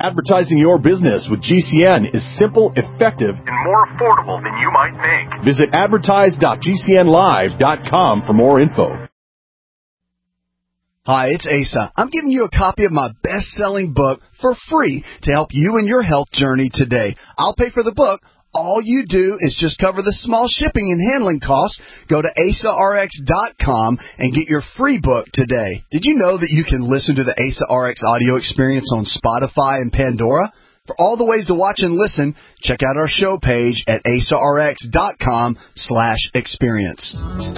Advertising your business with GCN is simple, effective, and more affordable than you might think. Visit advertise.gcnlive.com for more info. Hi, it's Asa. I'm giving you a copy of my best-selling book for free to help you in your health journey today. I'll pay for the book. All you do is just cover the small shipping and handling costs. Go to AsaRx.com and get your free book today. Did you know that you can listen to the Asa RX audio experience on Spotify and Pandora? For all the ways to watch and listen, check out our show page at AsaRx.com/experience.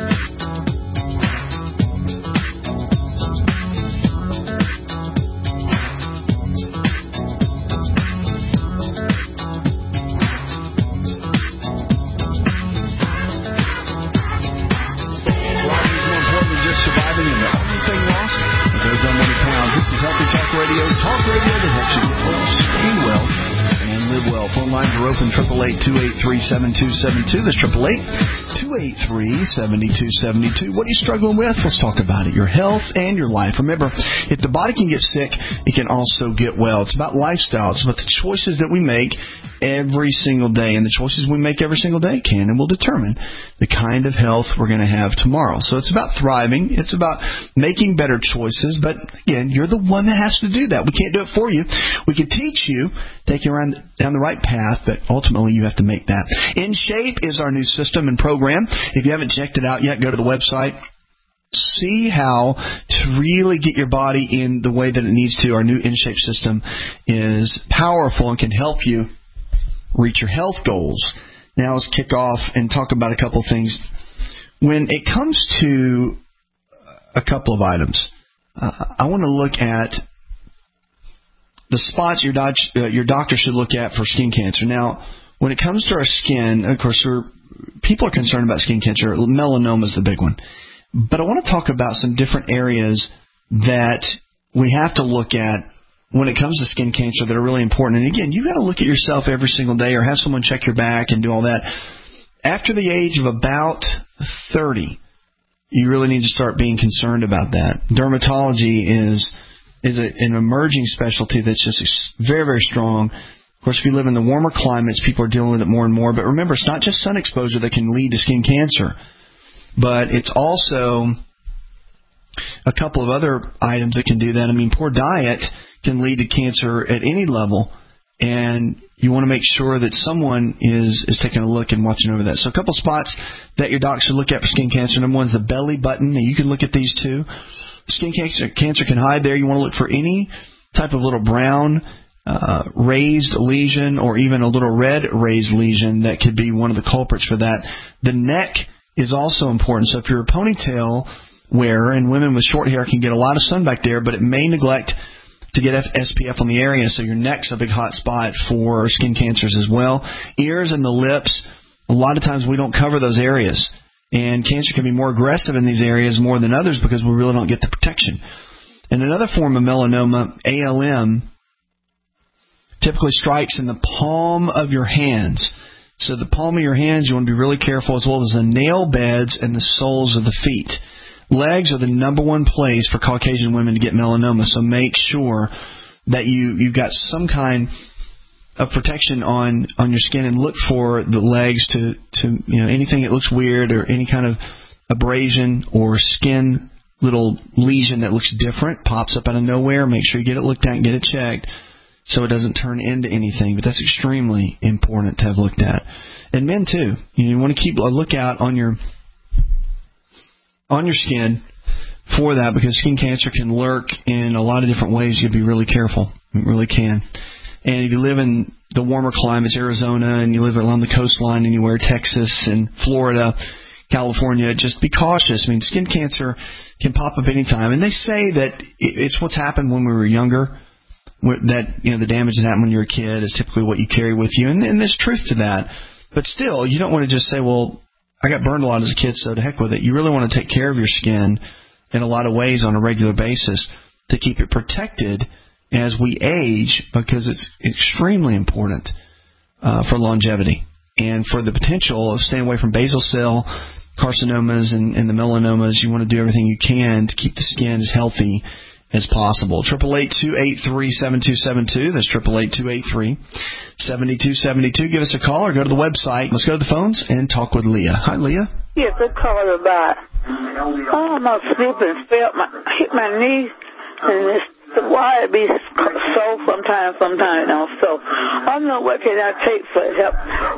Talk radio that helps you get well, stay well, and live well. Phone lines are open, 888-283-7272. That's 888-283-7272. What are you struggling with? Let's talk about it. Your health and your life. Remember, if the body can get sick, it can also get well. It's about lifestyle. It's about the choices that we make every single day. And the choices we make every single day can and will determine the kind of health we're going to have tomorrow. So it's about thriving. It's about making better choices. But, again, you're the one that has to do that. We can't do it for you. We can teach you, take you down the right path, but ultimately you have to make that. In Shape is our new system and program. If you haven't checked it out yet, go to the website. See how to really get your body in the way that it needs to. Our new In Shape system is powerful and can help you reach your health goals. Now let's kick off and talk about a couple of things. When it comes to a couple of items, I want to look at the spots your doctor should look at for skin cancer. Now, when it comes to our skin, of course, people are concerned about skin cancer. Melanoma is the big one. But I want to talk about some different areas that we have to look at when it comes to skin cancer that are really important. And again, you've got to look at yourself every single day or have someone check your back and do all that. After the age of about 30, you really need to start being concerned about that. Dermatology is an emerging specialty that's just very, very strong. Of course, if you live in the warmer climates, people are dealing with it more and more. But remember, it's not just sun exposure that can lead to skin cancer, but it's also a couple of other items that can do that. I mean, poor diet can lead to cancer at any level, and you want to make sure that someone is taking a look and watching over that. So a couple spots that your doc should look at for skin cancer. Number one is the belly button. Now, you can look at these too. Skin cancer can hide there. You want to look for any type of little brown raised lesion or even a little red raised lesion that could be one of the culprits for that. The neck is also important. So if you're a ponytail wearer, and women with short hair can get a lot of sun back there, but it may neglect to get SPF on the area, so your neck's a big hot spot for skin cancers as well. Ears and the lips, a lot of times we don't cover those areas. And cancer can be more aggressive in these areas more than others because we really don't get the protection. And another form of melanoma, ALM, typically strikes in the palm of your hands. So the palm of your hands, you want to be really careful, as well as the nail beds and the soles of the feet. Legs are the number one place for Caucasian women to get melanoma, so make sure that you've got some kind of protection on your skin, and look for the legs to anything that looks weird or any kind of abrasion or skin little lesion that looks different, pops up out of nowhere. Make sure you get it looked at and get it checked so it doesn't turn into anything. But that's extremely important to have looked at. And men too. You want to keep a lookout on your skin for that, because skin cancer can lurk in a lot of different ways. You have to be really careful. It really can. And if you live in the warmer climates, Arizona, and you live along the coastline anywhere, Texas and Florida, California, just be cautious. I mean, skin cancer can pop up anytime. And they say that it's what's happened when we were younger, that the damage that happened when you were a kid is typically what you carry with you. And there's truth to that. But still, you don't want to just say, well, I got burned a lot as a kid, so to heck with it. You really want to take care of your skin in a lot of ways on a regular basis to keep it protected as we age, because it's extremely important for longevity and for the potential of staying away from basal cell carcinomas and the melanomas. You want to do everything you can to keep the skin as healthy as possible. 888-283-7272. That's 888-283-7272. Give us a call or go to the website. Let's go to the phones and talk with Leah. Hi, Leah. Yes, I called about my slipping, hit my knee, and it's why it be sore sometimes don't. So I don't know what can I take for help.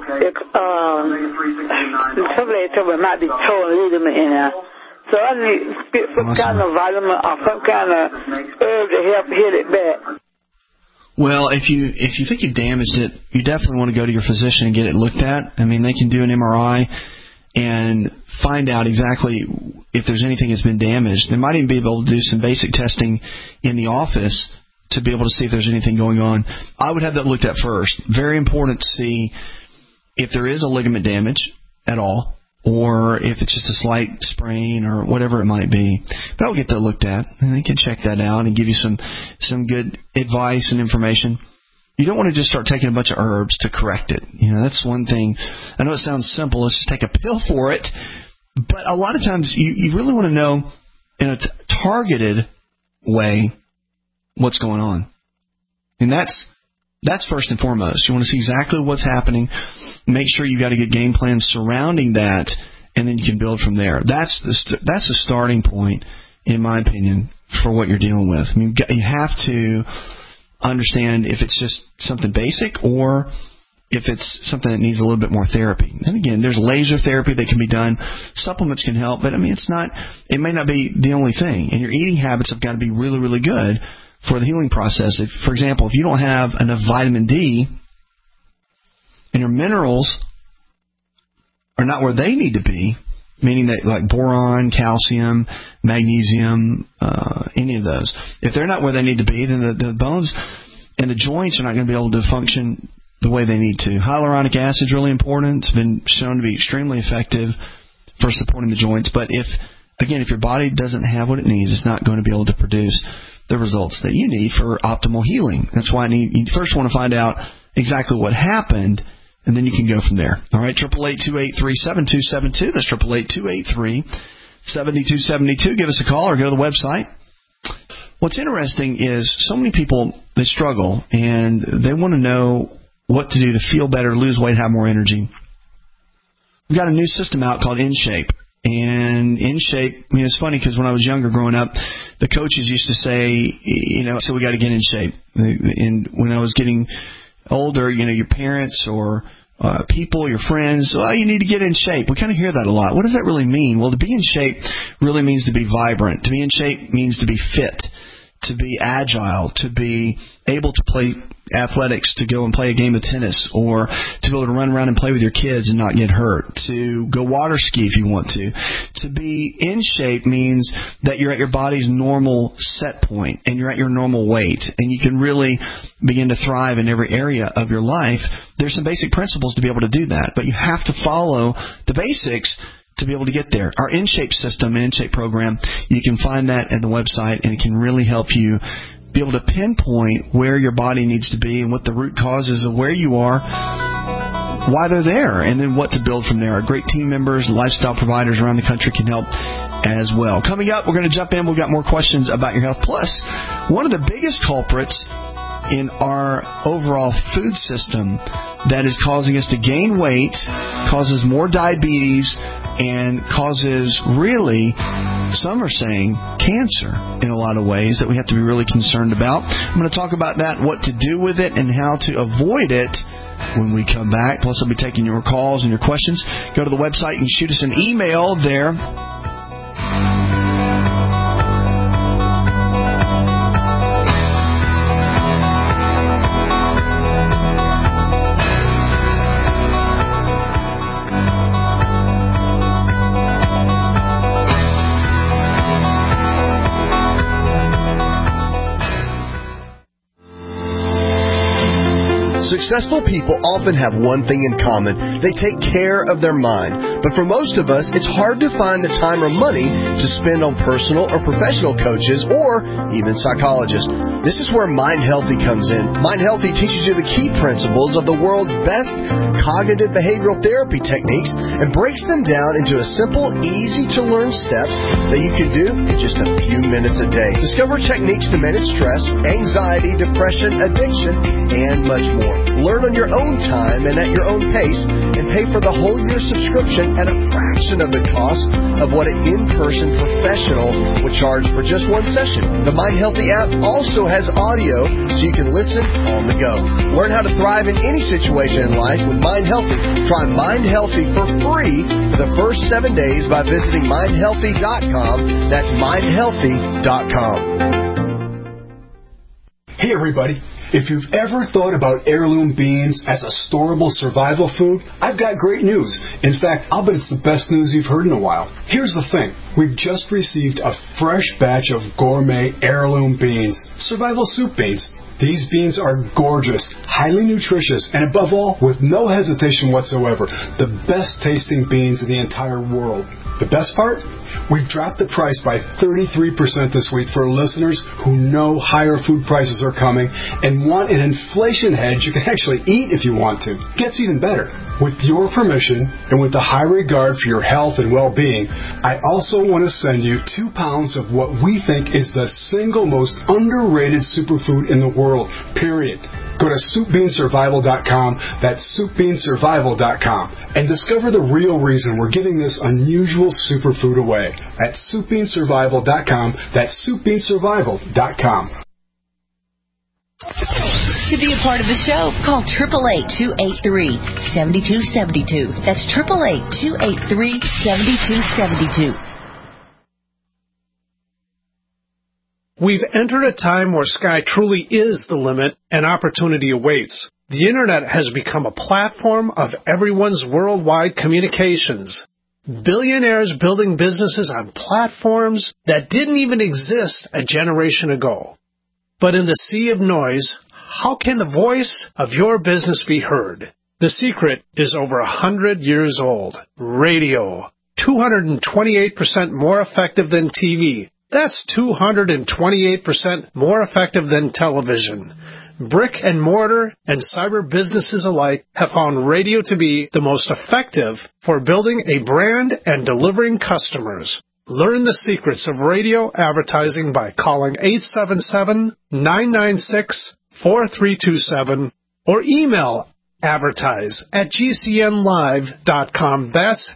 Somebody told me it might be torn ligament in there. So I need some kind of vitamin or some kind of herb to help heal it back. Well, if you think you damaged it, you definitely want to go to your physician and get it looked at. I mean, they can do an MRI and find out exactly if there's anything that's been damaged. They might even be able to do some basic testing in the office to be able to see if there's anything going on. I would have that looked at first. Very important to see if there is a ligament damage at all, or if it's just a slight sprain or whatever it might be. But I'll get that looked at, and they can check that out and give you some good advice and information. You don't want to just start taking a bunch of herbs to correct it. You know, that's one thing. I know it sounds simple. Let's just take a pill for it. But a lot of times you really want to know in a targeted way what's going on. And that's first and foremost. You want to see exactly what's happening. Make sure you got a good game plan surrounding that, and then you can build from there. That's the starting point, in my opinion, for what you're dealing with. I mean, you have to understand if it's just something basic or if it's something that needs a little bit more therapy. And again, there's laser therapy that can be done. Supplements can help, but I mean, it may not be the only thing. And your eating habits have got to be really, really good for the healing process. If, for example, if you don't have enough vitamin D and your minerals are not where they need to be, meaning that like boron, calcium, magnesium, any of those, if they're not where they need to be, then the bones and the joints are not going to be able to function the way they need to. Hyaluronic acid is really important. It's been shown to be extremely effective for supporting the joints. But if your body doesn't have what it needs, it's not going to be able to produce the results that you need for optimal healing. That's why you first want to find out exactly what happened, and then you can go from there. All right, 888-283-7272. That's 888-283-7272. Give us a call or go to the website. What's interesting is so many people, they struggle, and they want to know what to do to feel better, lose weight, have more energy. We've got a new system out called InShape. And InShape, I mean, it's funny because when I was younger growing up, the coaches used to say, so we got to get in shape. And when I was getting older, your parents or people, your friends, you need to get in shape. We kind of hear that a lot. What does that really mean? Well, to be in shape really means to be vibrant. To be in shape means to be fit, to be agile, to be able to play athletics, to go and play a game of tennis, or to be able to run around and play with your kids and not get hurt, to go water ski if you want to. To be in shape means that you're at your body's normal set point and you're at your normal weight, and you can really begin to thrive in every area of your life. There's some basic principles to be able to do that, but you have to follow the basics to be able to get there. Our InShape system and InShape program, you can find that at the website, and it can really help you be able to pinpoint where your body needs to be and what the root causes of where you are, why they're there, and then what to build from there. Our great team members, lifestyle providers around the country can help as well. Coming up, we're going to jump in. We've got more questions about your health. Plus, one of the biggest culprits in our overall food system that is causing us to gain weight, causes more diabetes, and causes, really, some are saying, cancer in a lot of ways that we have to be really concerned about. I'm going to talk about that, what to do with it, and how to avoid it when we come back. Plus, I'll be taking your calls and your questions. Go to the website and shoot us an email there. Successful people often have one thing in common. They take care of their mind. But for most of us, it's hard to find the time or money to spend on personal or professional coaches or even psychologists. This is where Mind Healthy comes in. Mind Healthy teaches you the key principles of the world's best cognitive behavioral therapy techniques and breaks them down into a simple, easy-to-learn steps that you can do in just a few minutes a day. Discover techniques to manage stress, anxiety, depression, addiction, and much more. Learn on your own time and at your own pace, and pay for the whole year subscription at a fraction of the cost of what an in-person professional would charge for just one session. The Mind Healthy app also has audio so you can listen on the go. Learn how to thrive in any situation in life with Mind Healthy. Try Mind Healthy for free for the first 7 days by visiting mindhealthy.com. That's mindhealthy.com. Hey everybody. If you've ever thought about heirloom beans as a storable survival food, I've got great news. In fact, I'll bet it's the best news you've heard in a while. Here's the thing. We've just received a fresh batch of gourmet heirloom beans, survival soup beans. These beans are gorgeous, highly nutritious, and above all, with no hesitation whatsoever, the best tasting beans in the entire world. The best part? We've dropped the price by 33% this week for listeners who know higher food prices are coming and want an inflation hedge you can actually eat if you want to. Gets even better. With your permission and with the high regard for your health and well-being, I also want to send you 2 pounds of what we think is the single most underrated superfood in the world, period. Go to SoupBeanSurvival.com, that's SoupBeanSurvival.com, and discover the real reason we're giving this unusual superfood away at SoupBeanSurvival.com, that's SoupBeanSurvival.com. To be a part of the show, call 888-283-7272. That's 888-283-7272. We've entered a time where sky truly is the limit and opportunity awaits. The Internet has become a platform of everyone's worldwide communications. Billionaires building businesses on platforms that didn't even exist a generation ago. But in the sea of noise, how can the voice of your business be heard? The secret is over 100 years old. Radio. 228% more effective than TV. That's 228% more effective than television. Brick and mortar and cyber businesses alike have found radio to be the most effective for building a brand and delivering customers. Learn the secrets of radio advertising by calling 877-996-4327 or email advertise@gcnlive.com. That's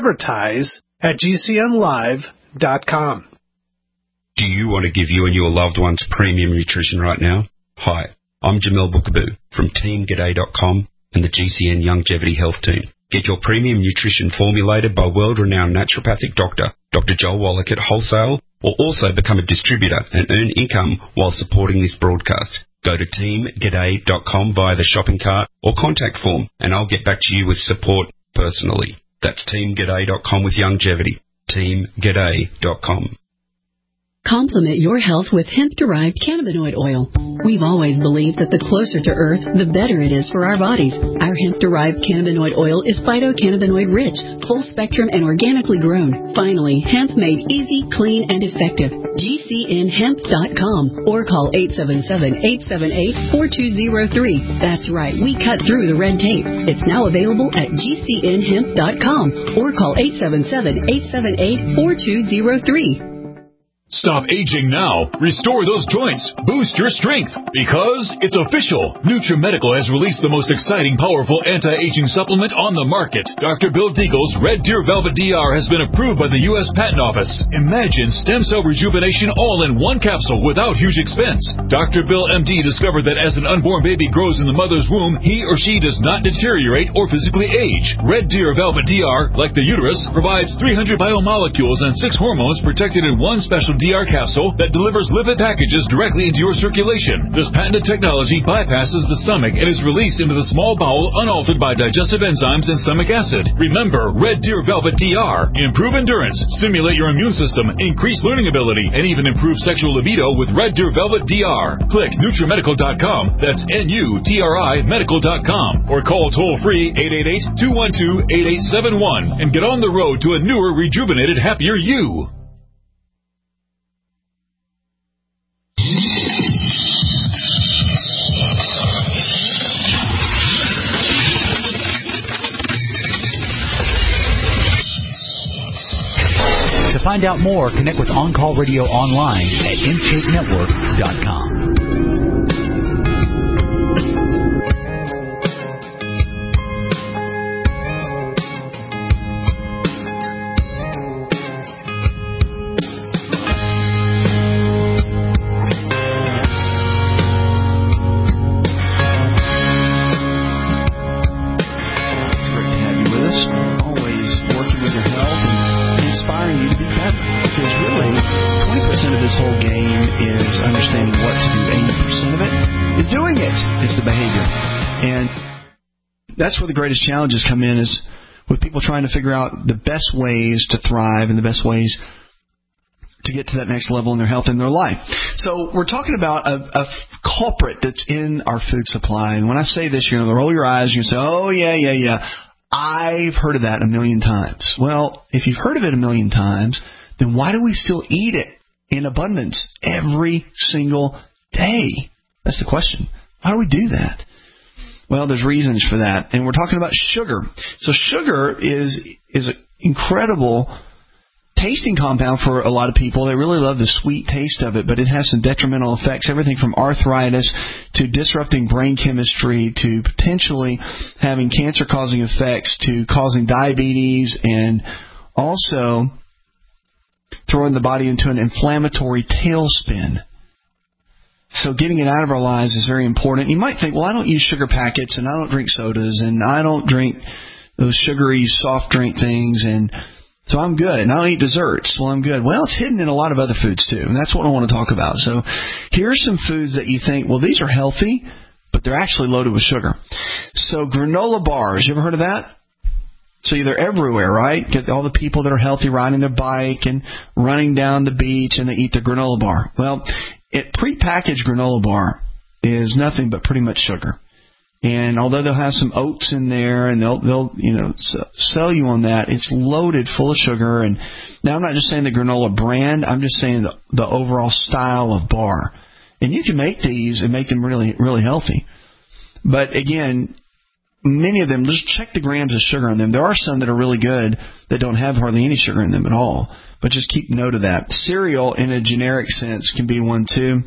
advertise@gcnlive.com. Do you want to give you and your loved ones premium nutrition right now? Hi, I'm Jamel Bookaboo from TeamGaday.com and the GCN Longevity Health Team. Get your premium nutrition formulated by world-renowned naturopathic doctor, Dr. Joel Wallach at wholesale, or also become a distributor and earn income while supporting this broadcast. Go to TeamGaday.com via the shopping cart or contact form, and I'll get back to you with support personally. That's TeamGaday.com with longevity. TeamGaday.com. Complement your health with hemp-derived cannabinoid oil. We've always believed that the closer to Earth, the better it is for our bodies. Our hemp-derived cannabinoid oil is phytocannabinoid-rich, full-spectrum, and organically grown. Finally, hemp made easy, clean, and effective. GCNhemp.com or call 877-878-4203. That's right, we cut through the red tape. It's now available at GCNhemp.com or call 877-878-4203. Stop aging now. Restore those joints. Boost your strength. Because it's official. NutriMedical has released the most exciting, powerful anti-aging supplement on the market. Dr. Bill Deagle's Red Deer Velvet DR has been approved by the U.S. Patent Office. Imagine stem cell rejuvenation all in one capsule without huge expense. Dr. Bill MD discovered that as an unborn baby grows in the mother's womb, he or she does not deteriorate or physically age. Red Deer Velvet DR, like the uterus, provides 300 biomolecules and 6 hormones protected in one special DR capsule that delivers lipid packages directly into your circulation. This patented technology bypasses the stomach and is released into the small bowel unaltered by digestive enzymes and stomach acid. Remember, Red Deer Velvet DR. Improve endurance, stimulate your immune system, increase learning ability, and even improve sexual libido with Red Deer Velvet DR. Click NutriMedical.com. That's NUTRI Medical.com. Or call toll-free 888-212-8871 and get on the road to a newer, rejuvenated, happier you. To find out more, connect with On Call Radio online at InShapeNetwork.com. That's where the greatest challenges come in, is with people trying to figure out the best ways to thrive and the best ways to get to that next level in their health and their life. So we're talking about a culprit that's in our food supply. And when I say this, you're going to roll your eyes. You're going to say, oh, yeah. I've heard of that a million times. Well, if you've heard of it a million times, then why do we still eat it in abundance every single day? That's the question. Why do we do that? Well, there's reasons for that, and we're talking about sugar. So sugar is an incredible tasting compound for a lot of people. They really love the sweet taste of it, but it has some detrimental effects, everything from arthritis to disrupting brain chemistry to potentially having cancer-causing effects to causing diabetes and also throwing the body into an inflammatory tailspin. So getting it out of our lives is very important. You might think, well, I don't use sugar packets, and I don't drink sodas, and I don't drink those sugary soft drink things, and so I'm good. And I don't eat desserts. Well, I'm good. Well, it's hidden in a lot of other foods, too, and that's what I want to talk about. So here's some foods that you think, well, these are healthy, but they're actually loaded with sugar. So granola bars, you ever heard of that? So they're everywhere, right? Get all the people that are healthy riding their bike and running down the beach, and they eat their granola bar. Well, prepackaged granola bar is nothing but pretty much sugar. And although they'll have some oats in there and they'll sell you on that, it's loaded full of sugar. And now I'm not just saying the granola brand, I'm just saying the overall style of bar. And you can make these and make them really, really healthy. But again, many of them, just check the grams of sugar on them. There are some that are really good that don't have hardly any sugar in them at all. But just keep note of that. Cereal, in a generic sense, can be one too.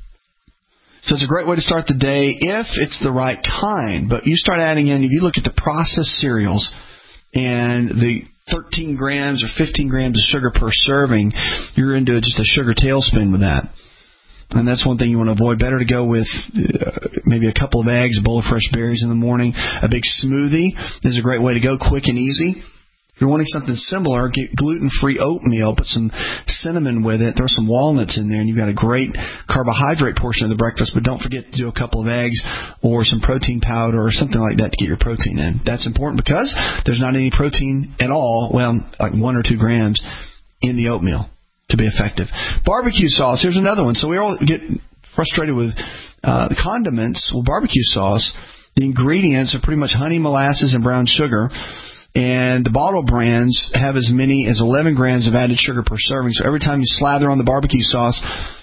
So it's a great way to start the day if it's the right kind. But you start adding in, if you look at the processed cereals and the 13 grams or 15 grams of sugar per serving, you're into just a sugar tailspin with that. And that's one thing you want to avoid. Better to go with maybe a couple of eggs, a bowl of fresh berries in the morning. A big smoothie is a great way to go, quick and easy. If you're wanting something similar, get gluten-free oatmeal, put some cinnamon with it, throw some walnuts in there, and you've got a great carbohydrate portion of the breakfast. But don't forget to do a couple of eggs or some protein powder or something like that to get your protein in. That's important because there's not any protein at all, well, like 1 or 2 grams in the oatmeal to be effective. Barbecue sauce, here's another one. So we all get frustrated with the condiments. Well, barbecue sauce, the ingredients are pretty much honey, molasses, and brown sugar. And the bottle brands have as many as 11 grams of added sugar per serving. So every time you slather on the barbecue sauce,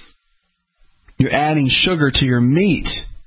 you're adding sugar to your meat.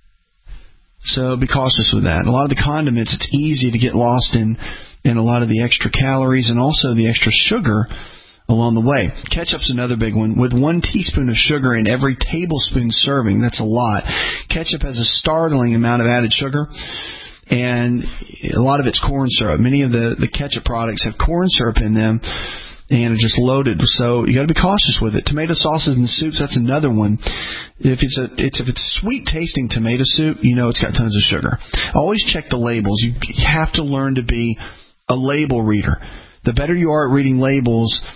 So be cautious with that. A lot of the condiments, it's easy to get lost in a lot of the extra calories and also the extra sugar along the way. Ketchup's another big one. With 1 teaspoon of sugar in every tablespoon serving, that's a lot. Ketchup has a startling amount of added sugar. And a lot of it's corn syrup. Many of the ketchup products have corn syrup in them and are just loaded. So you got to be cautious with it. Tomato sauces and soups, that's another one. If it's sweet tasting tomato soup, you know it's got tons of sugar. Always check the labels. You have to learn to be a label reader. The better you are at reading labels,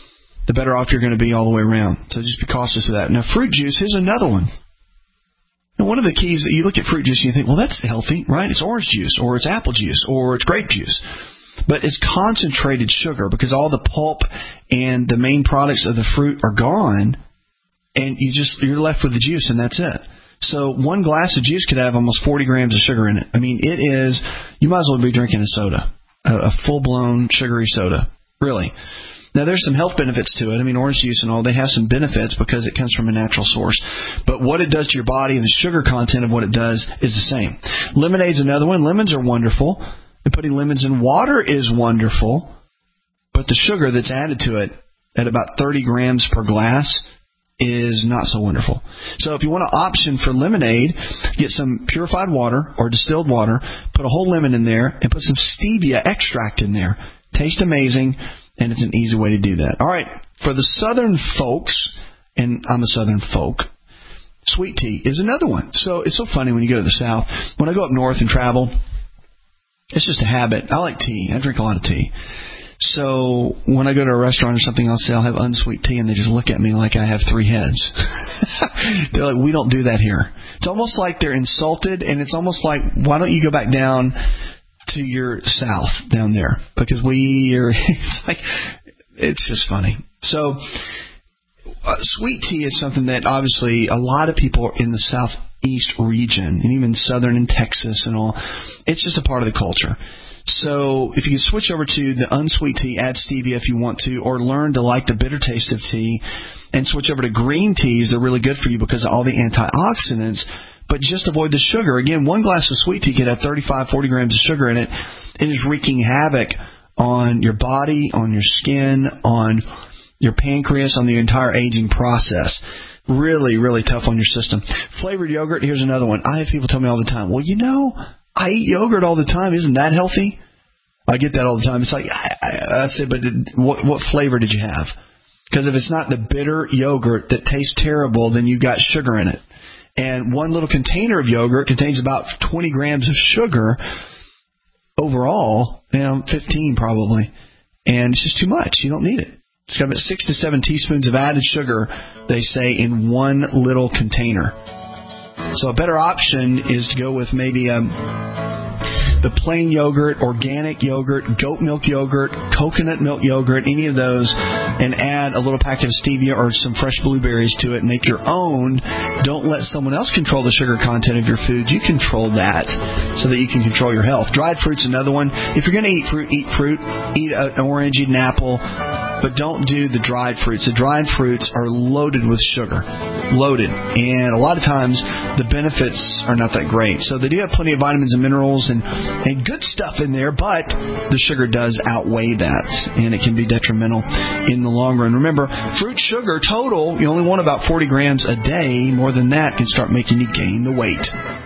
the better off you're going to be all the way around. So just be cautious of that. Now, fruit juice, here's another one. And one of the keys that you look at fruit juice and you think, well, that's healthy, right? It's orange juice, or it's apple juice, or it's grape juice. But it's concentrated sugar because all the pulp and the main products of the fruit are gone, and you're left with the juice, and that's it. So one glass of juice could have almost 40 grams of sugar in it. I mean, it is, you might as well be drinking a soda, a full-blown sugary soda, really. Now, there's some health benefits to it. I mean, orange juice and all, they have some benefits because it comes from a natural source. But what it does to your body and the sugar content of what it does is the same. Lemonade's another one. Lemons are wonderful. And putting lemons in water is wonderful. But the sugar that's added to it at about 30 grams per glass is not so wonderful. So if you want an option for lemonade, get some purified water or distilled water, put a whole lemon in there, and put some stevia extract in there. Tastes amazing, and it's an easy way to do that. All right, for the southern folks, and I'm a southern folk, sweet tea is another one. So it's so funny when you go to the South. When I go up north and travel, it's just a habit. I like tea. I drink a lot of tea. So when I go to a restaurant or something, I'll have unsweet tea, and they just look at me like I have three heads. They're like, we don't do that here. It's almost like they're insulted, and it's almost like, why don't you go back down to your South down there? Because it's just funny. So sweet tea is something that obviously a lot of people in the Southeast region, and even southern in Texas and all, it's just a part of the culture. So if you can switch over to the unsweet tea, add stevia if you want to, or learn to like the bitter taste of tea, and switch over to green teas, they're really good for you because of all the antioxidants, but just avoid the sugar. Again, one glass of sweet tea could have 35, 40 grams of sugar in it. It is wreaking havoc on your body, on your skin, on your pancreas, on the entire aging process. Really, really tough on your system. Flavored yogurt, here's another one. I have people tell me all the time, well, I eat yogurt all the time. Isn't that healthy? I get that all the time. It's like, I say, but what flavor did you have? Because if it's not the bitter yogurt that tastes terrible, then you got sugar in it. And one little container of yogurt contains about 20 grams of sugar overall, 15 probably. And it's just too much. You don't need it. It's got about 6 to 7 teaspoons of added sugar, they say, in one little container. So a better option is to go with maybe the plain yogurt, organic yogurt, goat milk yogurt, coconut milk yogurt, any of those, and add a little packet of stevia or some fresh blueberries to it. Make your own. Don't let someone else control the sugar content of your food. You control that so that you can control your health. Dried fruit's another one. If you're going to eat fruit, eat fruit. Eat an orange, eat an apple. But don't do the dried fruits. The dried fruits are loaded with sugar. Loaded. And a lot of times, the benefits are not that great. So they do have plenty of vitamins and minerals and good stuff in there, but the sugar does outweigh that. And it can be detrimental in the long run. Remember, fruit sugar total, you only want about 40 grams a day. More than that can start making you gain the weight.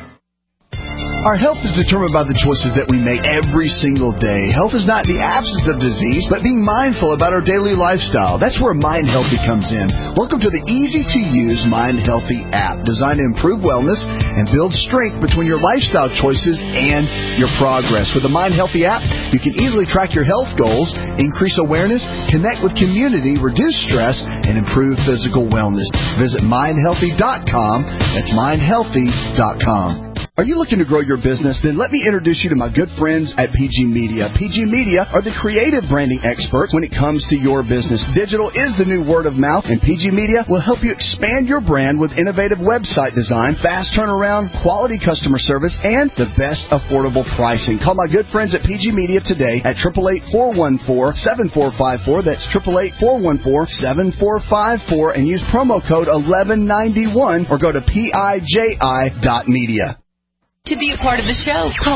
Our health is determined by the choices that we make every single day. Health is not the absence of disease, but being mindful about our daily lifestyle. That's where Mind Healthy comes in. Welcome to the easy-to-use Mind Healthy app, designed to improve wellness and build strength between your lifestyle choices and your progress. With the Mind Healthy app, you can easily track your health goals, increase awareness, connect with community, reduce stress, and improve physical wellness. Visit mindhealthy.com. That's mindhealthy.com. Are you looking to grow your business? Then let me introduce you to my good friends at PG Media. PG Media are the creative branding experts when it comes to your business. Digital is the new word of mouth, and PG Media will help you expand your brand with innovative website design, fast turnaround, quality customer service, and the best affordable pricing. Call my good friends at PG Media today at 888-414-7454. That's 888-414-7454, and use promo code 1191 or go to PIJI.media. To be a part of the show, call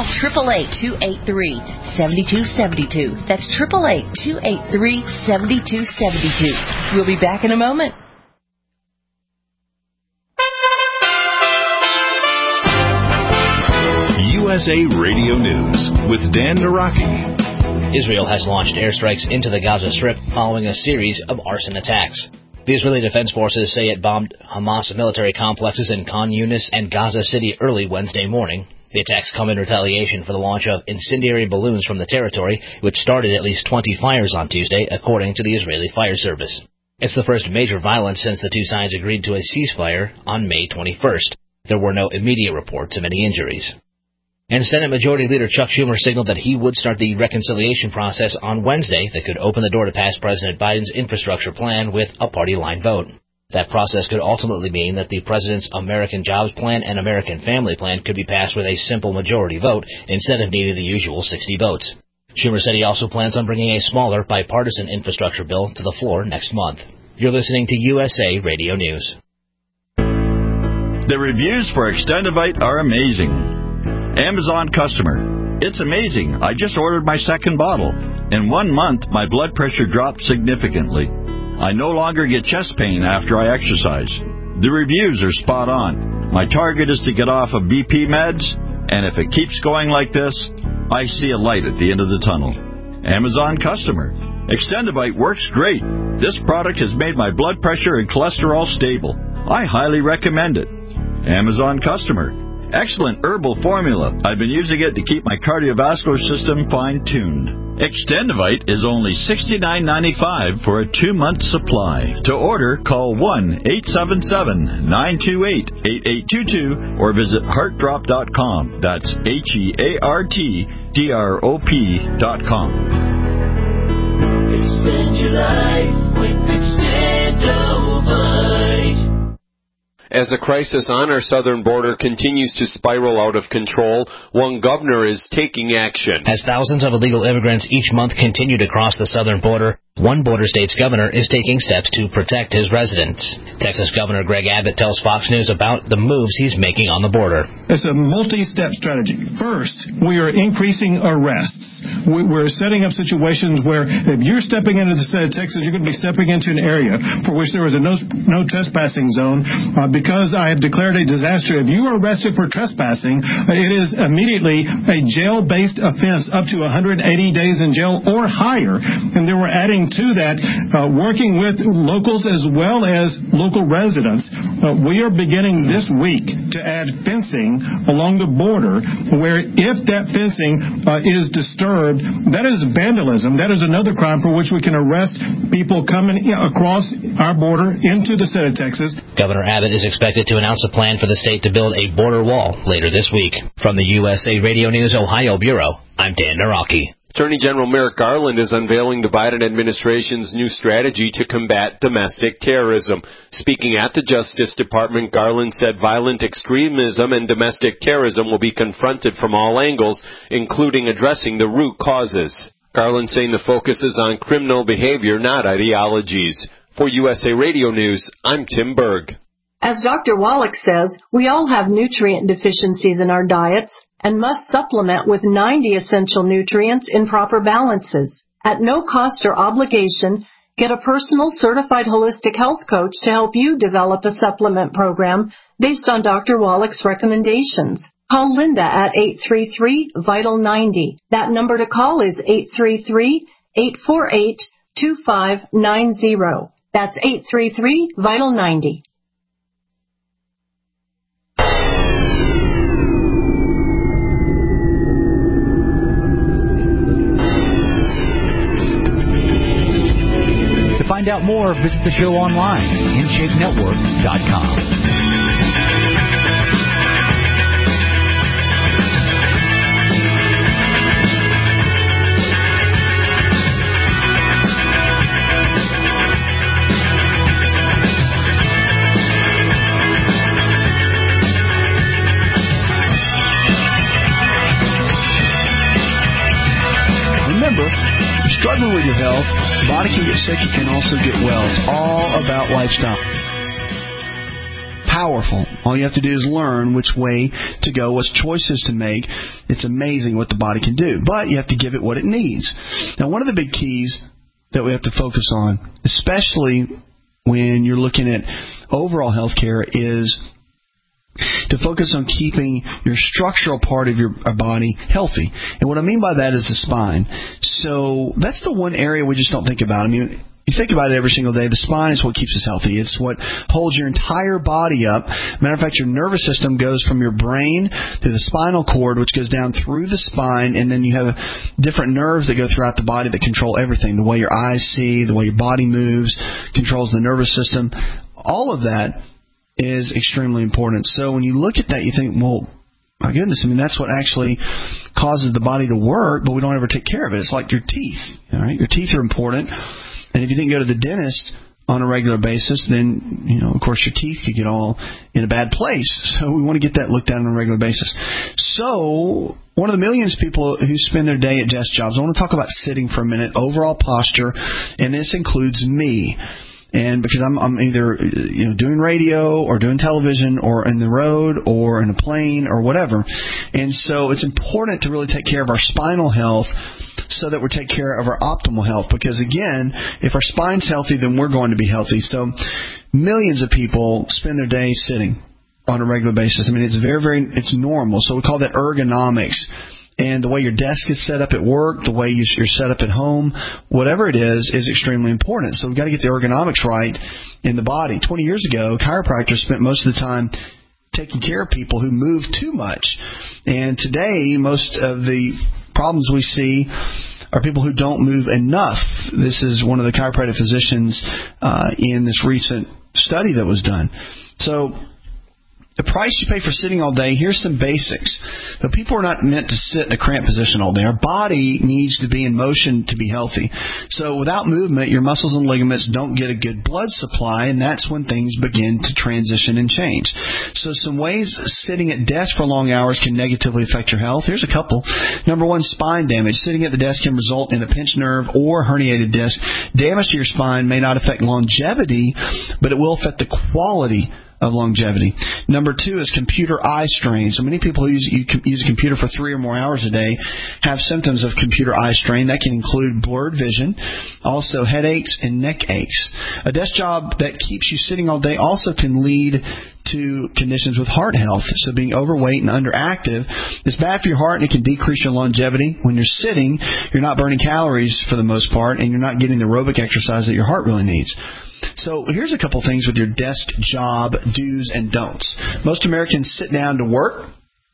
888-283-7272. That's 888-283-7272. We'll be back in a moment. USA Radio News with Dan Naraki. Israel has launched airstrikes into the Gaza Strip following a series of arson attacks. The Israeli Defense Forces say it bombed Hamas military complexes in Khan Yunis and Gaza City early Wednesday morning. The attacks come in retaliation for the launch of incendiary balloons from the territory, which started at least 20 fires on Tuesday, according to the Israeli Fire Service. It's the first major violence since the two sides agreed to a ceasefire on May 21st. There were no immediate reports of any injuries. And Senate Majority Leader Chuck Schumer signaled that he would start the reconciliation process on Wednesday that could open the door to pass President Biden's infrastructure plan with a party-line vote. That process could ultimately mean that the president's American Jobs Plan and American Family Plan could be passed with a simple majority vote instead of needing the usual 60 votes. Schumer said he also plans on bringing a smaller bipartisan infrastructure bill to the floor next month. You're listening to USA Radio News. The reviews for Extendivite are amazing. Amazon customer. It's amazing. I just ordered my second bottle. In 1 month, my blood pressure dropped significantly. I no longer get chest pain after I exercise. The reviews are spot on. My target is to get off of BP meds, and if it keeps going like this, I see a light at the end of the tunnel. Amazon customer. Extendivite works great. This product has made my blood pressure and cholesterol stable. I highly recommend it. Amazon customer. Excellent herbal formula. I've been using it to keep my cardiovascular system fine-tuned. Extendivite is only $69.95 for a 2-month supply. To order, call 1-877-928-8822 or visit heartdrop.com. That's HEARTDROP.com. Extend your life with Extendivite. As the crisis on our southern border continues to spiral out of control, one governor is taking action. As thousands of illegal immigrants each month continue to cross the southern border, one border state's governor is taking steps to protect his residents. Texas Governor Greg Abbott tells Fox News about the moves he's making on the border. It's a multi-step strategy. First, we are increasing arrests. We're setting up situations where if you're stepping into the state of Texas, you're going to be stepping into an area for which there is a no trespassing zone. Because I have declared a disaster, if you are arrested for trespassing, it is immediately a jail-based offense up to 180 days in jail or higher. And then we're adding to that, working with locals as well as local residents. We are beginning this week to add fencing along the border where if that fencing is disturbed, that is vandalism. That is another crime for which we can arrest people coming across our border into the state of Texas. Governor Abbott is expected to announce a plan for the state to build a border wall later this week. From the USA Radio News Ohio Bureau, I'm Dan Naraki. Attorney General Merrick Garland is unveiling the Biden administration's new strategy to combat domestic terrorism. Speaking at the Justice Department, Garland said violent extremism and domestic terrorism will be confronted from all angles, including addressing the root causes. Garland saying the focus is on criminal behavior, not ideologies. For USA Radio News, I'm Tim Berg. As Dr. Wallach says, we all have nutrient deficiencies in our diets and must supplement with 90 essential nutrients in proper balances. At no cost or obligation, get a personal certified holistic health coach to help you develop a supplement program based on Dr. Wallach's recommendations. Call Linda at 833-VITAL-90. That number to call is 833-848-2590. That's 833-VITAL-90. To find out more, visit the show online, InShapeNetwork.com. Struggling with your health, the body can get sick, it can also get well. It's all about lifestyle. Powerful. All you have to do is learn which way to go, what choices to make. It's amazing what the body can do, but you have to give it what it needs. Now, one of the big keys that we have to focus on, especially when you're looking at overall health care, is to focus on keeping your structural part of your body healthy. And what I mean by that is the spine. So that's the one area we just don't think about. I mean, You think about it every single day. The spine is what keeps us healthy. It's what holds your entire body up. Matter of fact, your nervous system goes from your brain to the spinal cord, which goes down through the spine, and then you have different nerves that go throughout the body that control everything. The way your eyes see, the way your body moves, controls the nervous system. All of that is extremely important. So when you look at that, you think, well, my goodness, I mean, that's what actually causes the body to work, but we don't ever take care of it. It's like your teeth. All right? Your teeth are important. And if you didn't go to the dentist on a regular basis, then, of course, your teeth could get all in a bad place. So we want to get that looked at on a regular basis. So one of the millions of people who spend their day at desk jobs, I want to talk about sitting for a minute, overall posture, and this includes me. And because I'm either doing radio or doing television or in the road or in a plane or whatever. And so it's important to really take care of our spinal health so that we take care of our optimal health. Because, again, if our spine's healthy, then we're going to be healthy. So millions of people spend their day sitting on a regular basis. I mean, it's it's normal. So we call that ergonomics. And the way your desk is set up at work, the way you're set up at home, whatever it is extremely important. So we've got to get the ergonomics right in the body. 20 years ago, chiropractors spent most of the time taking care of people who move too much. And today, most of the problems we see are people who don't move enough. This is one of the chiropractic physicians in this recent study that was done. So the price you pay for sitting all day, here's some basics. The people are not meant to sit in a cramped position all day. Our body needs to be in motion to be healthy. So without movement, your muscles and ligaments don't get a good blood supply, and that's when things begin to transition and change. So some ways sitting at desk for long hours can negatively affect your health. Here's a couple. Number one, spine damage. Sitting at the desk can result in a pinched nerve or herniated disc. Damage to your spine may not affect longevity, but it will affect the quality of longevity. Number two is computer eye strain. So many people who use a computer for 3 or more hours a day have symptoms of computer eye strain. That can include blurred vision, also headaches and neck aches. A desk job that keeps you sitting all day also can lead to conditions with heart health. So being overweight and underactive is bad for your heart, and it can decrease your longevity. When you're sitting, you're not burning calories for the most part, and you're not getting the aerobic exercise that your heart really needs. So here's a couple things with your desk job do's and don'ts. Most Americans sit down to work,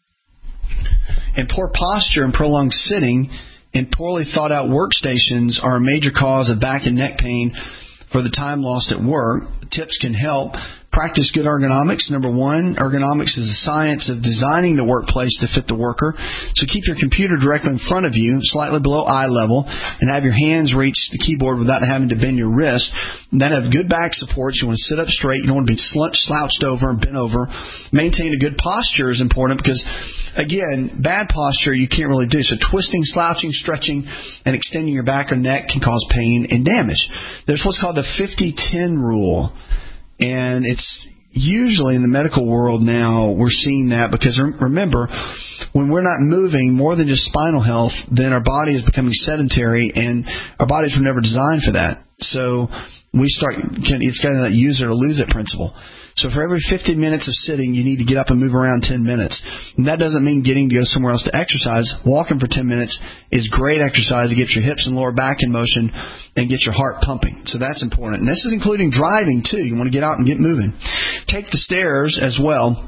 and poor posture and prolonged sitting and poorly thought out workstations are a major cause of back and neck pain for the time lost at work. Tips can help. Practice good ergonomics. Number one, ergonomics is the science of designing the workplace to fit the worker. So keep your computer directly in front of you, slightly below eye level, and have your hands reach the keyboard without having to bend your wrist. And then have good back support. You want to sit up straight. You don't want to be slouched over and bent over. Maintain a good posture is important because, again, bad posture you can't really do. So twisting, slouching, stretching, and extending your back or neck can cause pain and damage. There's what's called the 50-10 rule. And it's usually in the medical world now we're seeing that because, remember, when we're not moving more than just spinal health, then our body is becoming sedentary, and our bodies were never designed for that. So it's kind of that use it or lose it principle. So for every 50 minutes of sitting, you need to get up and move around 10 minutes. And that doesn't mean getting to go somewhere else to exercise. Walking for 10 minutes is great exercise to get your hips and lower back in motion and get your heart pumping. So that's important. And this is including driving, too. You want to get out and get moving. Take the stairs as well.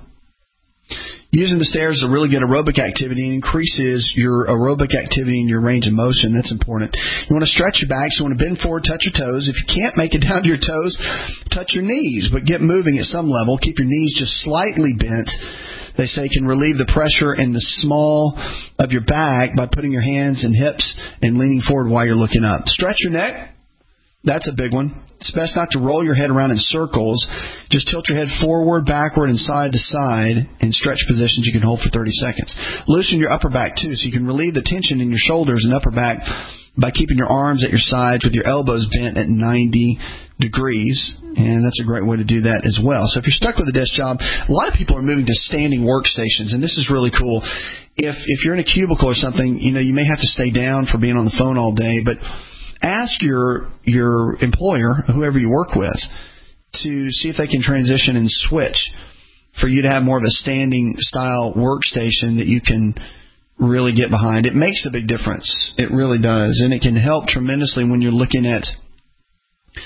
Using the stairs is a really good aerobic activity and increases your aerobic activity and your range of motion. That's important. You want to stretch your back, so you want to bend forward, touch your toes. If you can't make it down to your toes, touch your knees, but get moving at some level. Keep your knees just slightly bent. They say can relieve the pressure in the small of your back by putting your hands and hips and leaning forward while you're looking up. Stretch your neck. That's a big one. It's best not to roll your head around in circles. Just tilt your head forward, backward, and side to side in stretch positions you can hold for 30 seconds. Loosen your upper back, too, so you can relieve the tension in your shoulders and upper back by keeping your arms at your sides with your elbows bent at 90 degrees. And that's a great way to do that as well. So if you're stuck with a desk job, a lot of people are moving to standing workstations, and this is really cool. If you're in a cubicle or something, you may have to stay down for being on the phone all day, but ask your employer, whoever you work with, to see if they can transition and switch for you to have more of a standing style workstation that you can really get behind. It makes a big difference. It really does. And it can help tremendously when you're looking at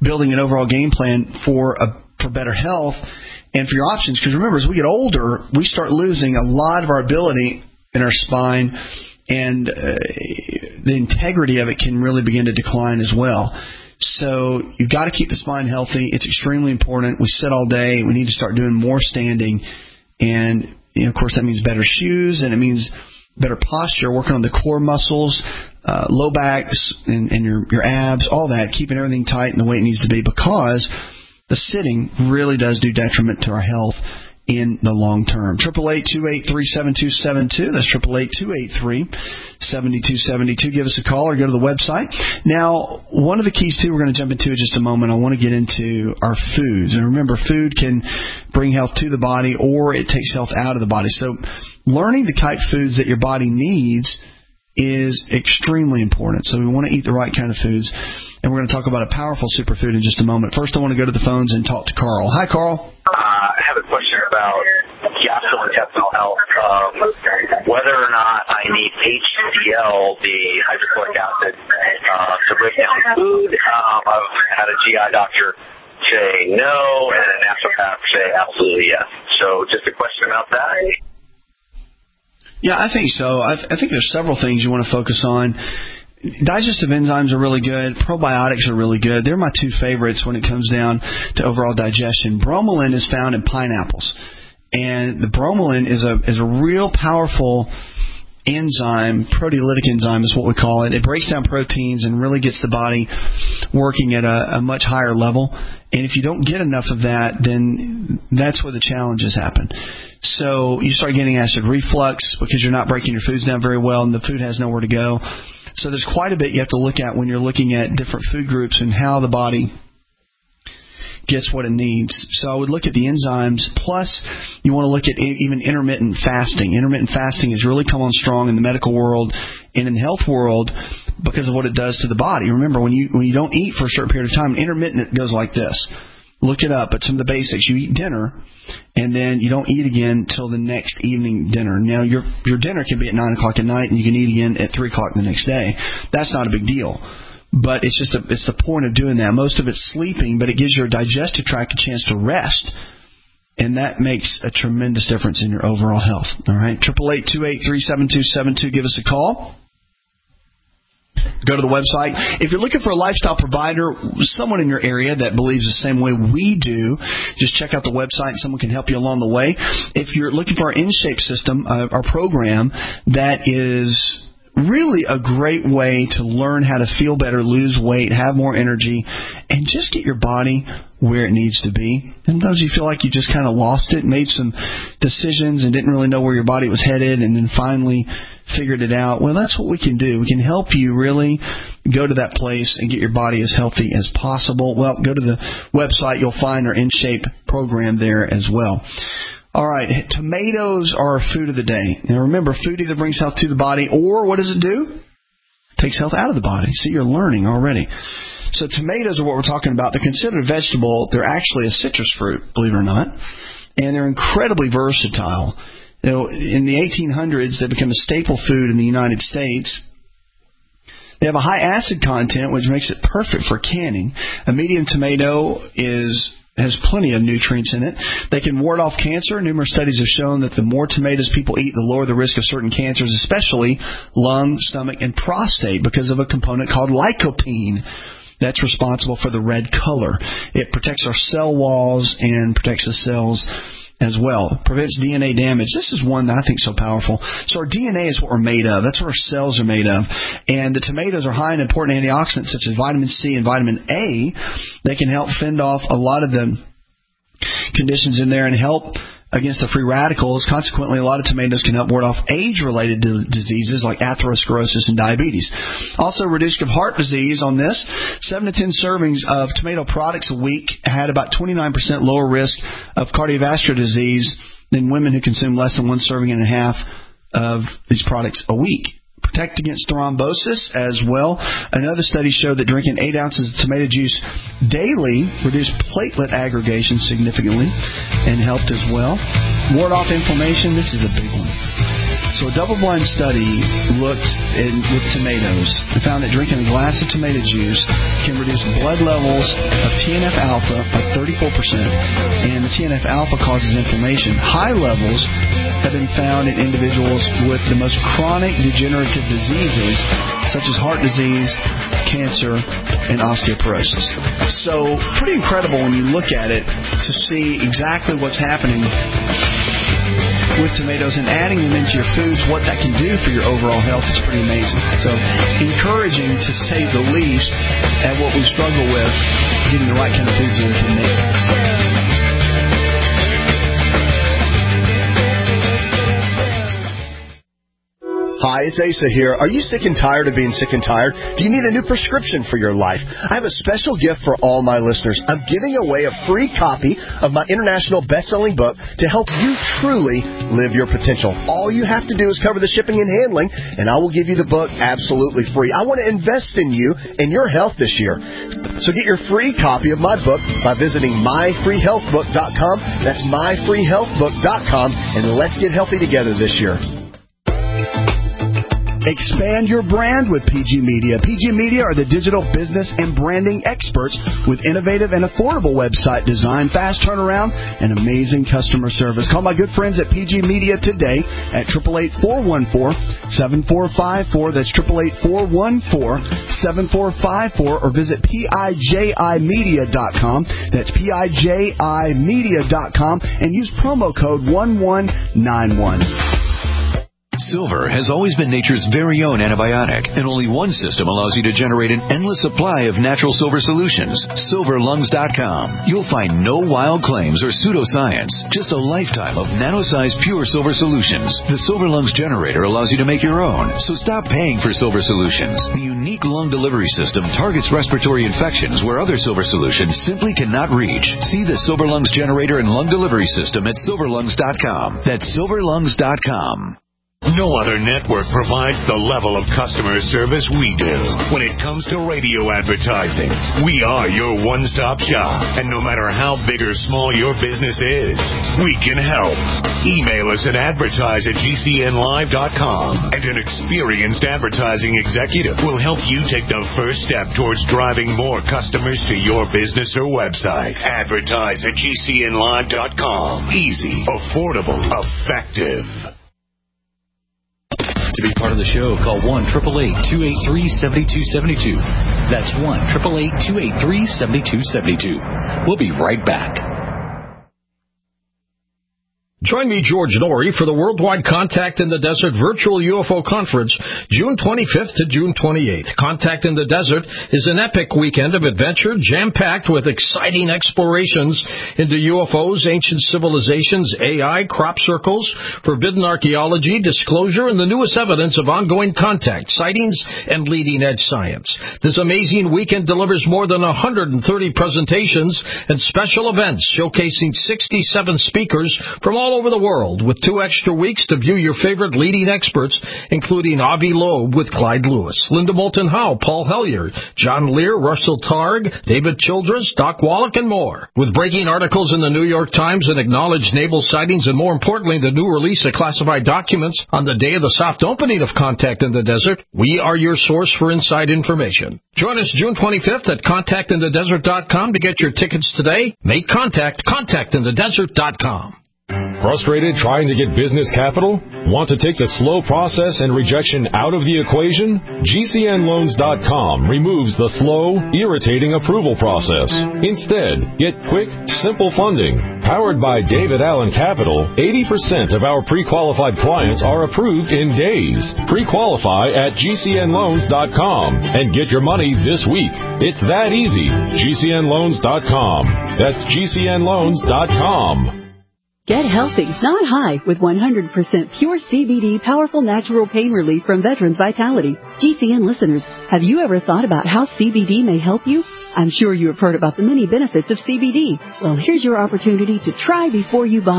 building an overall game plan for better health and for your options. Because remember, as we get older, we start losing a lot of our ability in our spine, and the integrity of it can really begin to decline as well. So you've got to keep the spine healthy. It's extremely important. We sit all day. We need to start doing more standing. And, of course, that means better shoes, and it means better posture, working on the core muscles, low backs, and your abs, all that, keeping everything tight and the way it needs to be, because the sitting really does do detriment to our health in the long term. 888-283-7272. That's 888-283-7272. Give us a call or go to the website. Now, one of the keys, too, we're going to jump into in just a moment. I want to get into our foods. And remember, food can bring health to the body, or it takes health out of the body. So learning the type of foods that your body needs is extremely important. So we want to eat the right kind of foods. And we're going to talk about a powerful superfood in just a moment. First, I want to go to the phones and talk to Carl. Hi, Carl. I have a question about gastrointestinal health. Whether or not I need HCl, the hydrochloric acid, to break down food. I've had a GI doctor say no, and a naturopath say absolutely yes. So just a question about that. Yeah, I think so. I think there's several things you want to focus on. Digestive enzymes are really good. Probiotics are really good. They're my two favorites when it comes down to overall digestion. Bromelain is found in pineapples, and the bromelain is a real powerful enzyme. Proteolytic enzyme is what we call it. It breaks down proteins and really gets the body working at a much higher level. And if you don't get enough of that, then that's where the challenges happen. So you start getting acid reflux because you're not breaking your foods down very well, and the food has nowhere to go. So there's quite a bit you have to look at when you're looking at different food groups and how the body gets what it needs. So I would look at the enzymes. Plus, you want to look at even intermittent fasting. Intermittent fasting has really come on strong in the medical world and in the health world because of what it does to the body. Remember, when you don't eat for a certain period of time, intermittent goes like this. Look it up. It's some of the basics. You eat dinner, and then you don't eat again till the next evening dinner. Now, your dinner can be at 9 o'clock at night, and you can eat again at 3 o'clock the next day. That's not a big deal. But it's the point of doing that. Most of it's sleeping, but it gives your digestive tract a chance to rest, and that makes a tremendous difference in your overall health. All right, 888-283-7272. Give us a call. Go to the website. If you're looking for a lifestyle provider, someone in your area that believes the same way we do, just check out the website and someone can help you along the way. If you're looking for our InShape system, our program, that is really a great way to learn how to feel better, lose weight, have more energy, and just get your body where it needs to be. And those of you feel like you just kind of lost it, made some decisions and didn't really know where your body was headed, and then finally figured it out, well, that's what we can do. We can help you really go to that place and get your body as healthy as possible. Well, go to the website. You'll find our InShape program there as well. All right, tomatoes are food of the day. Now remember, food either brings health to the body, or what does it do? It takes health out of the body. See, you're learning already. So tomatoes are what we're talking about. They're considered a vegetable. They're actually a citrus fruit, believe it or not. And they're incredibly versatile. You know, in the 1800s, they became a staple food in the United States. They have a high acid content, which makes it perfect for canning. A medium tomato has plenty of nutrients in it. They can ward off cancer. Numerous studies have shown that the more tomatoes people eat, the lower the risk of certain cancers, especially lung, stomach, and prostate, because of a component called lycopene that's responsible for the red color. It protects our cell walls and protects the cells as well. Prevents DNA damage. This is one that I think is so powerful. So our DNA is what we're made of. That's what our cells are made of. And the tomatoes are high in important antioxidants such as vitamin C and vitamin A. They can help fend off a lot of the conditions in there and help against the free radicals. Consequently, a lot of tomatoes can help ward off age-related diseases like atherosclerosis and diabetes. Also, reduce risk of heart disease on this. 7 to 10 servings of tomato products a week had about 29% lower risk of cardiovascular disease than women who consume less than 1.5 servings of these products a week. Protect against thrombosis as well. Another study showed that drinking 8 ounces of tomato juice daily reduced platelet aggregation significantly and helped as well. Ward off inflammation. This is a big one. So a double-blind study looked with tomatoes and found that drinking a glass of tomato juice can reduce blood levels of TNF-alpha by 34%, and the TNF-alpha causes inflammation. High levels have been found in individuals with the most chronic degenerative diseases, such as heart disease, cancer, and osteoporosis. So pretty incredible when you look at it to see exactly what's happening with tomatoes and adding them into your foods, what that can do for your overall health is pretty amazing. So encouraging, to say the least, at what we struggle with, getting the right kind of foods in can make. Hi, it's Asa here. Are you sick and tired of being sick and tired? Do you need a new prescription for your life? I have a special gift for all my listeners. I'm giving away a free copy of my international best-selling book to help you truly live your potential. All you have to do is cover the shipping and handling, and I will give you the book absolutely free. I want to invest in you and your health this year. So get your free copy of my book by visiting myfreehealthbook.com. That's myfreehealthbook.com, and let's get healthy together this year. Expand your brand with PG Media. PG Media are the digital business and branding experts with innovative and affordable website design, fast turnaround, and amazing customer service. Call my good friends at PG Media today at 888-414-7454. That's 888-414-7454, or visit PIJImedia.com. That's PIJImedia.com, and use promo code 1191. Silver has always been nature's very own antibiotic, and only one system allows you to generate an endless supply of natural silver solutions. SilverLungs.com. You'll find no wild claims or pseudoscience, just a lifetime of nano-sized pure silver solutions. The Silver Lungs generator allows you to make your own, so stop paying for silver solutions. The unique lung delivery system targets respiratory infections where other silver solutions simply cannot reach. See the Silver Lungs generator and lung delivery system at SilverLungs.com. That's SilverLungs.com. No other network provides the level of customer service we do. When it comes to radio advertising, we are your one-stop shop. And no matter how big or small your business is, we can help. Email us at advertise@gcnlive.com, and an experienced advertising executive will help you take the first step towards driving more customers to your business or website. Advertise@gcnlive.com. Easy, affordable, effective. To be part of the show, call 1-888-283-7272. That's 1-888-283-7272. We'll be right back. Join me, George Norrie, for the Worldwide Contact in the Desert Virtual UFO Conference, June 25th to June 28th. Contact in the Desert is an epic weekend of adventure, jam-packed with exciting explorations into UFOs, ancient civilizations, AI, crop circles, forbidden archaeology, disclosure, and the newest evidence of ongoing contact, sightings, and leading-edge science. This amazing weekend delivers more than 130 presentations and special events showcasing 67 speakers from all over the world, with 2 extra weeks to view your favorite leading experts, including Avi Loeb with Clyde Lewis, Linda Moulton Howe, Paul Hellyer, John Lear, Russell Targ, David Childress, Doc Wallach, and more. With breaking articles in the New York Times and acknowledged naval sightings, and more importantly, the new release of classified documents on the day of the soft opening of Contact in the Desert, we are your source for inside information. Join us June 25th at contactinthedesert.com to get your tickets today. Make contact, contactinthedesert.com. Frustrated trying to get business capital? Want to take the slow process and rejection out of the equation? GCNLoans.com removes the slow, irritating approval process. Instead, get quick, simple funding. Powered by David Allen Capital, 80% of our pre-qualified clients are approved in days. Pre-qualify at GCNLoans.com and get your money this week. It's that easy. GCNLoans.com. That's GCNLoans.com. Get healthy, not high, with 100% pure CBD powerful natural pain relief from Veterans Vitality. GCN listeners, have you ever thought about how CBD may help you? I'm sure you have heard about the many benefits of CBD. Well, here's your opportunity to try before you buy.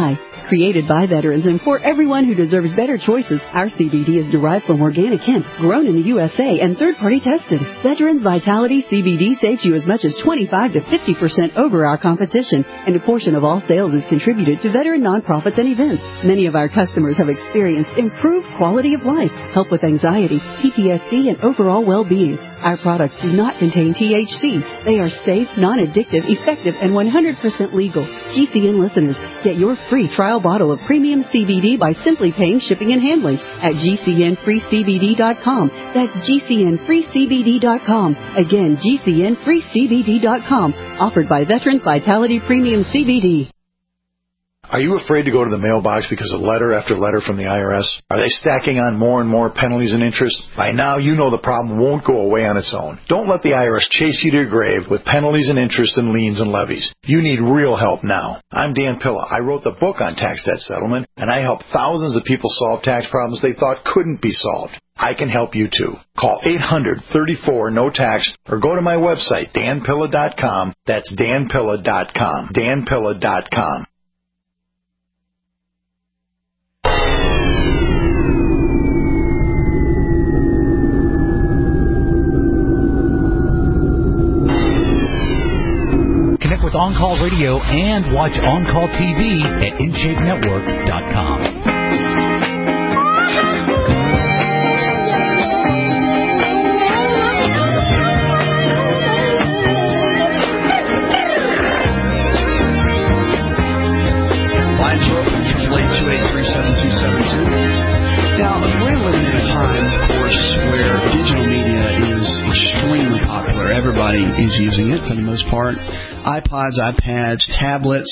Created by veterans and for everyone who deserves better choices, our CBD is derived from organic hemp, grown in the USA and third-party tested. Veterans Vitality CBD saves you as much as 25 to 50% over our competition, and a portion of all sales is contributed to veteran nonprofits and events. Many of our customers have experienced improved quality of life, help with anxiety, PTSD, and overall well-being. Our products do not contain THC. They are safe, non-addictive, effective, and 100% legal. GCN listeners, get your free trial bottle of premium CBD by simply paying shipping and handling at GCNFreeCBD.com. That's GCNFreeCBD.com. Again, GCNFreeCBD.com. Offered by Veterans Vitality Premium CBD. Are you afraid to go to the mailbox because of letter after letter from the IRS? Are they stacking on more and more penalties and interest? By now, you know the problem won't go away on its own. Don't let the IRS chase you to your grave with penalties and interest and liens and levies. You need real help now. I'm Dan Pilla. I wrote the book on tax debt settlement, and I helped thousands of people solve tax problems they thought couldn't be solved. I can help you too. Call 800-34-NO-TAX or go to my website, danpilla.com. That's danpilla.com. danpilla.com. Connect with On Call Radio and watch On Call TV at InShapeNetwork.com. Lines are open, 888-283-7272. Now, we're living in a time, of course, where digital media is extremely popular. Everybody is using it for the most part. iPods, iPads, tablets,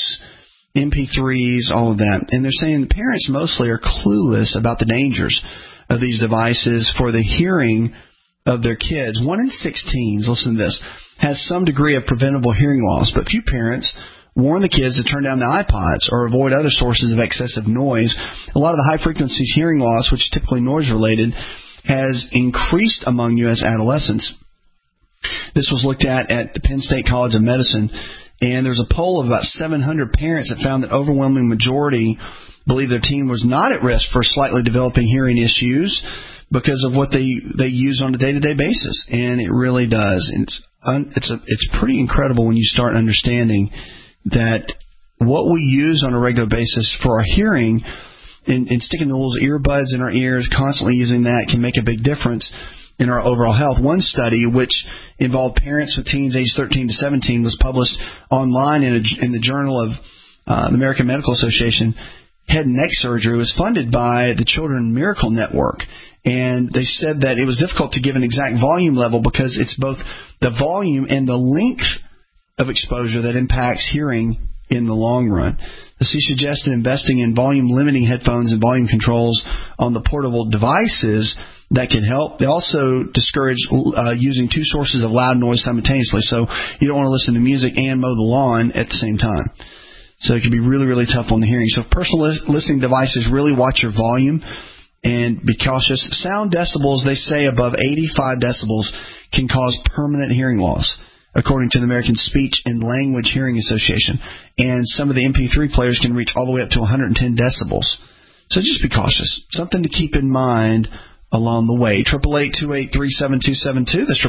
MP3s, all of that. And they're saying the parents mostly are clueless about the dangers of these devices for the hearing of their kids. 1 in 6 teens, listen to this, has some degree of preventable hearing loss, but few parents warn the kids to turn down the iPods or avoid other sources of excessive noise. A lot of the high-frequency hearing loss, which is typically noise-related, has increased among U.S. adolescents. This was looked at the Penn State College of Medicine, and there's a poll of about 700 parents that found that overwhelming majority believe their teen was not at risk for slightly developing hearing issues because of what they use on a day-to-day basis, and it really does. It's pretty incredible when you start understanding that what we use on a regular basis for our hearing and sticking the little earbuds in our ears, constantly using that, can make a big difference in our overall health. One study, which involved parents with teens aged 13 to 17, was published online in the Journal of the American Medical Association. Head and neck surgery was funded by the Children Miracle Network. And they said that it was difficult to give an exact volume level because it's both the volume and the length of exposure that impacts hearing in the long run. She suggested investing in volume-limiting headphones and volume controls on the portable devices that can help. They also discourage using 2 sources of loud noise simultaneously, so you don't want to listen to music and mow the lawn at the same time. So it can be really, really tough on the hearing. So personal listening devices, really watch your volume and be cautious. Sound decibels, they say above 85 decibels, can cause permanent hearing loss, according to the American Speech and Language Hearing Association. And some of the MP3 players can reach all the way up to 110 decibels. So just be cautious. Something to keep in mind along the way. 888-283-7272. That's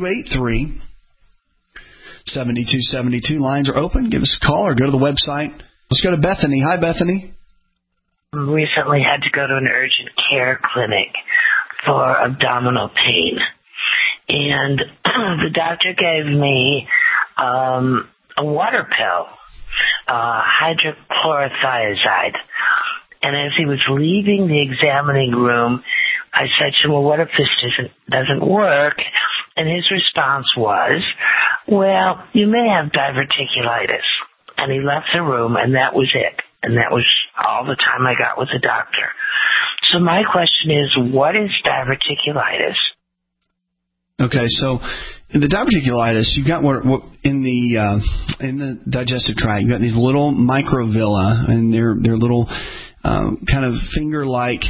888-283-7272. Lines are open. Give us a call or go to the website. Let's go to Bethany. Hi, Bethany. Recently had to go to an urgent care clinic for abdominal pain. And the doctor gave me a water pill, hydrochlorothiazide. And as he was leaving the examining room, I said to him, well, what if this doesn't work? And his response was, well, you may have diverticulitis. And he left the room, and that was it. And that was all the time I got with the doctor. So my question is, what is diverticulitis? Okay, so in the diverticulitis, you've got what in the digestive tract, you've got these little microvilli, and they're little kind of finger-like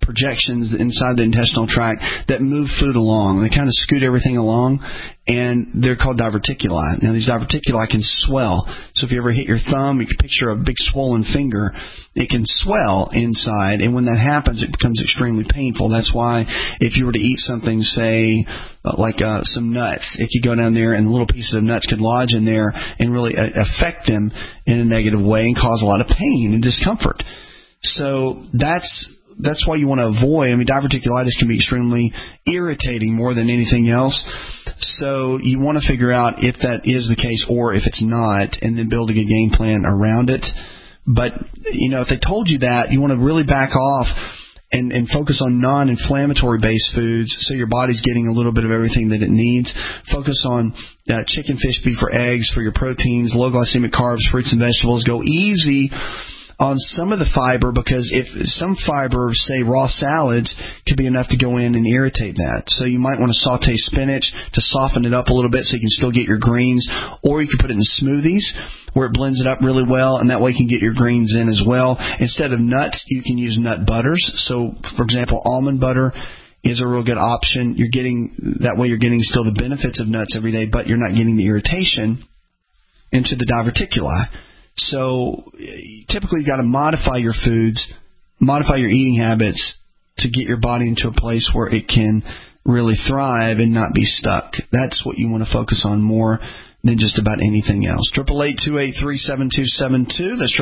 projections inside the intestinal tract that move food along. They kind of scoot everything along, and they're called diverticuli. Now, these diverticuli can swell. So if you ever hit your thumb, you can picture a big swollen finger. It can swell inside, and when that happens, it becomes extremely painful. That's why if you were to eat something, say, like some nuts, it could go down there, and little pieces of nuts could lodge in there and really affect them in a negative way and cause a lot of pain and discomfort. So that's why you want to avoid. I mean, diverticulitis can be extremely irritating more than anything else. So you want to figure out if that is the case or if it's not, and then build a good game plan around it. But, if they told you that, you want to really back off and focus on non-inflammatory based foods so your body's getting a little bit of everything that it needs. Focus on chicken, fish, beef, or eggs for your proteins, low glycemic carbs, fruits and vegetables. Go easy on some of the fiber, because if some fiber, say raw salads, could be enough to go in and irritate that. So you might want to saute spinach to soften it up a little bit so you can still get your greens, or you can put it in smoothies where it blends it up really well, and that way you can get your greens in as well. Instead of nuts, you can use nut butters. So, for example, almond butter is a real good option. You're getting still the benefits of nuts every day, but you're not getting the irritation into the diverticuli. So typically you've got to modify your foods, modify your eating habits to get your body into a place where it can really thrive and not be stuck. That's what you want to focus on more than just about anything else. 888-283-7272. That's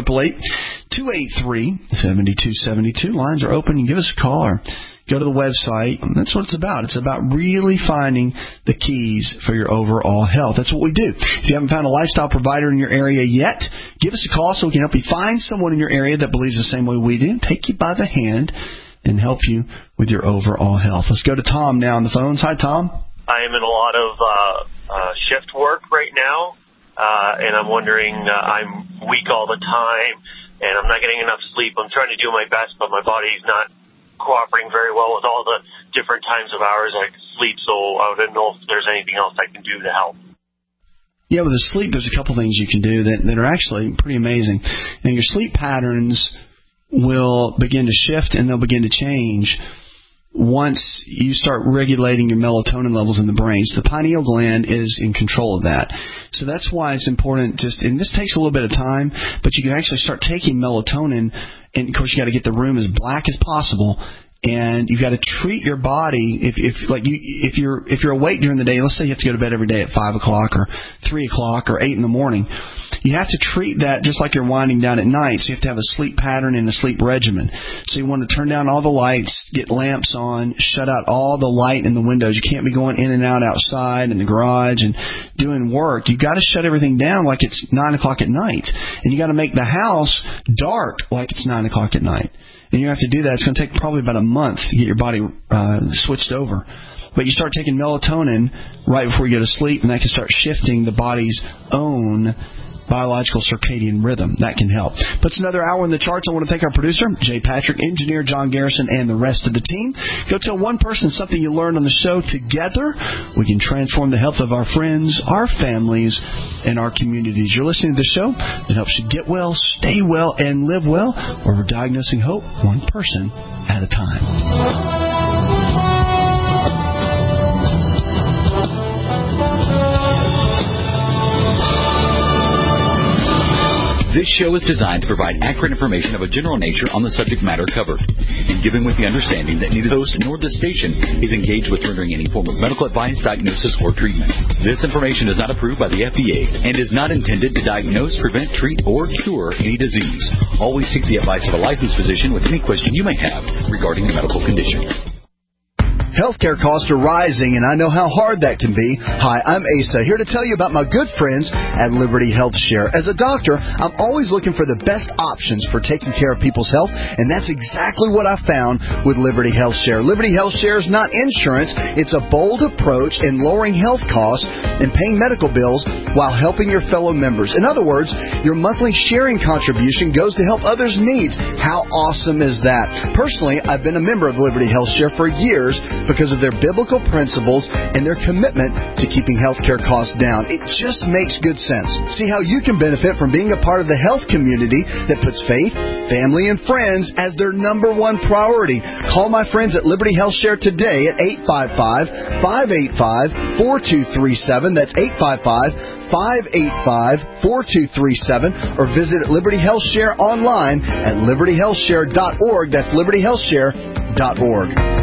888-283-7272. Lines are open. You give us a call or go to the website. That's what it's about. It's about really finding the keys for your overall health. That's what we do. If you haven't found a lifestyle provider in your area yet, give us a call so we can help you find someone in your area that believes the same way we do, take you by the hand, and help you with your overall health. Let's go to Tom now on the phones. Hi, Tom. I am in a lot of shift work right now, and I'm wondering, I'm weak all the time, and I'm not getting enough sleep. I'm trying to do my best, but my body's not cooperating very well with all the different times of hours I can sleep, so I don't know if there's anything else I can do to help. Yeah, with the sleep, there's a couple things you can do that are actually pretty amazing. And your sleep patterns will begin to shift and they'll begin to change once you start regulating your melatonin levels in the brain. So the pineal gland is in control of that. So that's why it's important, and this takes a little bit of time, but you can actually start taking melatonin, and of course you got to get the room as black as possible, and you've got to treat your body. If you're awake during the day, let's say you have to go to bed every day at 5 o'clock or 3 o'clock or 8 in the morning, you have to treat that just like you're winding down at night. So you have to have a sleep pattern and a sleep regimen. So you want to turn down all the lights, get lamps on, shut out all the light in the windows. You can't be going in and out outside in the garage and doing work. You've got to shut everything down like it's 9 o'clock at night. And you got to make the house dark like it's 9 o'clock at night. And you have to do that. It's going to take probably about a month to get your body switched over. But you start taking melatonin right before you go to sleep, and that can start shifting the body's own biological circadian rhythm. That can help. But it's another hour in the charts. I want to thank our producer, Jay Patrick, engineer John Garrison, and the rest of the team. Go tell one person something you learned on the show. Together, we can transform the health of our friends, our families, and our communities. You're listening to the show that helps you get well, stay well, and live well, where we're diagnosing hope one person at a time. This show is designed to provide accurate information of a general nature on the subject matter covered, and given with the understanding that neither the host nor the station is engaged with rendering any form of medical advice, diagnosis, or treatment. This information is not approved by the FDA and is not intended to diagnose, prevent, treat, or cure any disease. Always seek the advice of a licensed physician with any question you may have regarding a medical condition. Healthcare costs are rising, and I know how hard that can be. Hi, I'm Asa, here to tell you about my good friends at Liberty Health Share. As a doctor, I'm always looking for the best options for taking care of people's health, and that's exactly what I found with Liberty Health Share. Liberty Health Share is not insurance. It's a bold approach in lowering health costs and paying medical bills while helping your fellow members. In other words, your monthly sharing contribution goes to help others' needs. How awesome is that? Personally, I've been a member of Liberty Health Share for years because of their biblical principles and their commitment to keeping healthcare costs down. It just makes good sense. See how you can benefit from being a part of the health community that puts faith, family, and friends as their number one priority. Call my friends at Liberty Health Share today at 855-585-4237. That's 855-585-4237. Or visit Liberty Health Share online at libertyhealthshare.org. That's libertyhealthshare.org.